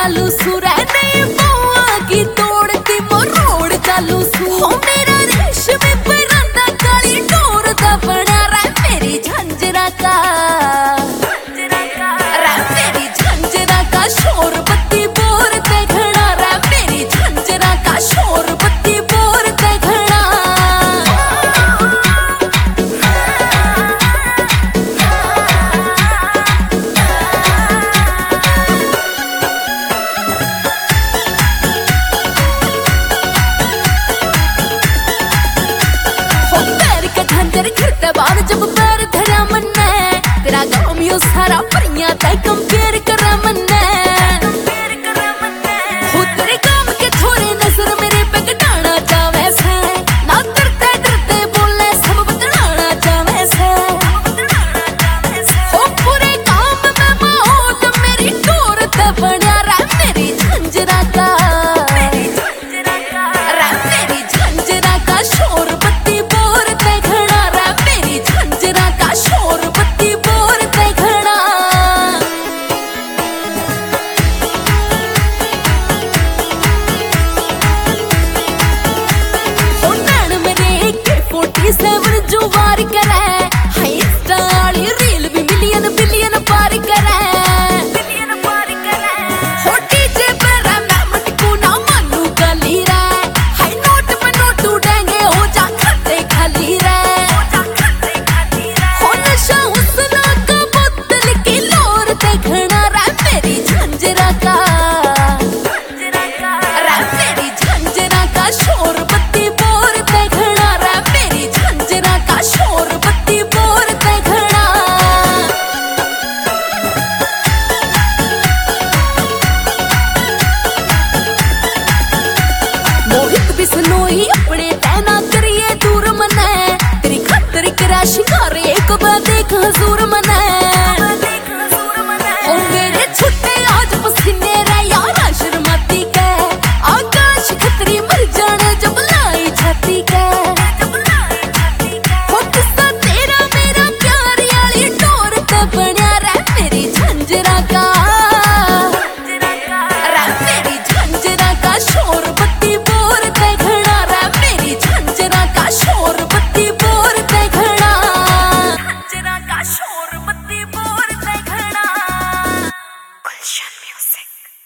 चालू सुरैने बुआ की तोड़ती मोरोड़ चालू सू हो मेरा रेशमी परांदा काली डोर दा बना रे मेरी झंझरा का रे मेरी झंझरा का शोर बत्ती बोर ते घड़ा रे मेरी झंझरा का शोर बत्ती बोर ते घड़ा झंझर घिरते बाद जब पैर धरा मन्ने तेरा गाँव यो सारा परियां तय कंपेयर करा मन्ने हो तेरे काम के थोड़े नजर मेरे पे घटाना चावे से ना डरते डरते बोले सब बदलाना चावे से हो पूरे काम में माहौल मेरी डोर ते बना रे मेरी झंझरा का रे मेरी झंझरा का शोर बत्ती बोर ते जो वार करे हाय इंस्टा वाली रील भी मिलियन बिलियन पार करे हो डीजे पर मैं मटकू ना मानू गली रे हाय नोट पे नोट उड़ेंगे हो जा खाते खाली रे हो नशा हुस्ना का बोतल की लोर देखना रे मेरी झंझरा का रे मेरी झंझरा का शोर बत्ती बोर देखना रे मेरी झंझरा का शोर बत्ती बोर ते घड़ा मोहित बिसनोई अपने तैना करिए दूर मने तेरी खातिर करा शिकार एक बार देख हजूर मने